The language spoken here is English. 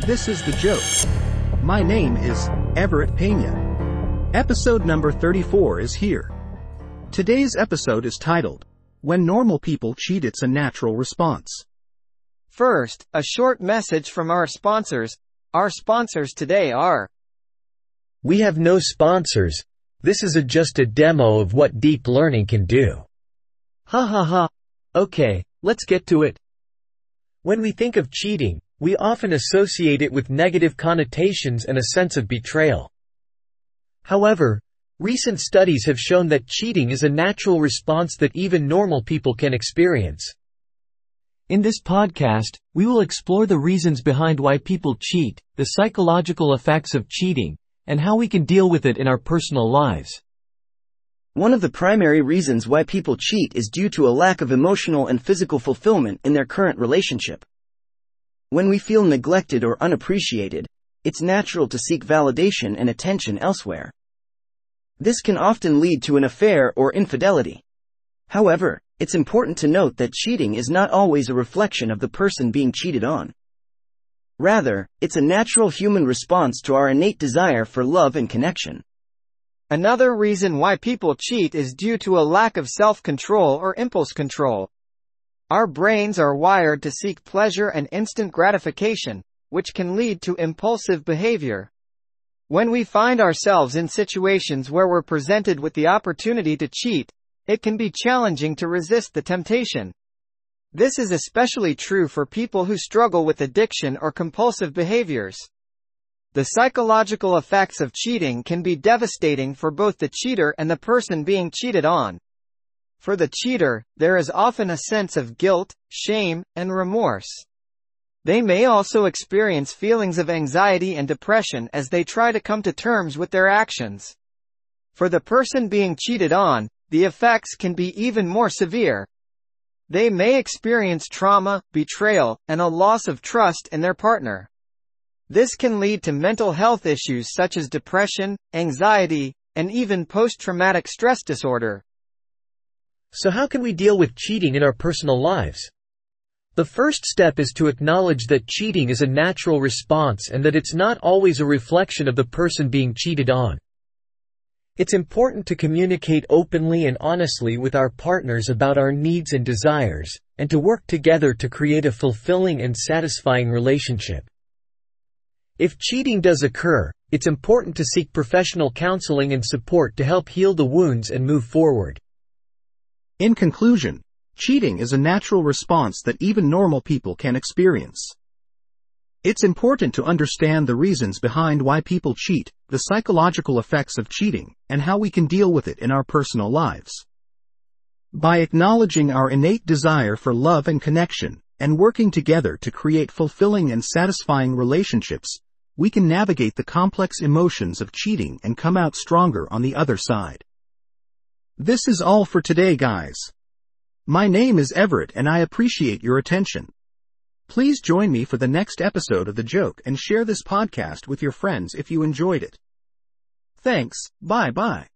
This is The Joke. My name is Everett Pena. Episode number 34 is here. Today's episode is titled, When Normal People Cheat, It's a Natural Response. First, a short message from our sponsors. Our sponsors today are... We have no sponsors. This is just a demo of what deep learning can do. Ha ha ha. Okay, let's get to it. When we think of cheating, we often associate it with negative connotations and a sense of betrayal. However, recent studies have shown that cheating is a natural response that even normal people can experience. In this podcast, we will explore the reasons behind why people cheat, the psychological effects of cheating, and how we can deal with it in our personal lives. One of the primary reasons why people cheat is due to a lack of emotional and physical fulfillment in their current relationship. When we feel neglected or unappreciated, it's natural to seek validation and attention elsewhere. This can often lead to an affair or infidelity. However, it's important to note that cheating is not always a reflection of the person being cheated on. Rather, it's a natural human response to our innate desire for love and connection. Another reason why people cheat is due to a lack of self-control or impulse control. Our brains are wired to seek pleasure and instant gratification, which can lead to impulsive behavior. When we find ourselves in situations where we're presented with the opportunity to cheat, it can be challenging to resist the temptation. This is especially true for people who struggle with addiction or compulsive behaviors. The psychological effects of cheating can be devastating for both the cheater and the person being cheated on. For the cheater, there is often a sense of guilt, shame, and remorse. They may also experience feelings of anxiety and depression as they try to come to terms with their actions. For the person being cheated on, the effects can be even more severe. They may experience trauma, betrayal, and a loss of trust in their partner. This can lead to mental health issues such as depression, anxiety, and even post-traumatic stress disorder. So how can we deal with cheating in our personal lives? The first step is to acknowledge that cheating is a natural response and that it's not always a reflection of the person being cheated on. It's important to communicate openly and honestly with our partners about our needs and desires, and to work together to create a fulfilling and satisfying relationship. If cheating does occur, it's important to seek professional counseling and support to help heal the wounds and move forward. In conclusion, cheating is a natural response that even normal people can experience. It's important to understand the reasons behind why people cheat, the psychological effects of cheating, and how we can deal with it in our personal lives. By acknowledging our innate desire for love and connection, and working together to create fulfilling and satisfying relationships, we can navigate the complex emotions of cheating and come out stronger on the other side. This is all for today, guys. My name is Everett and I appreciate your attention. Please join me for the next episode of The Joke and share this podcast with your friends if you enjoyed it. Thanks, bye-bye.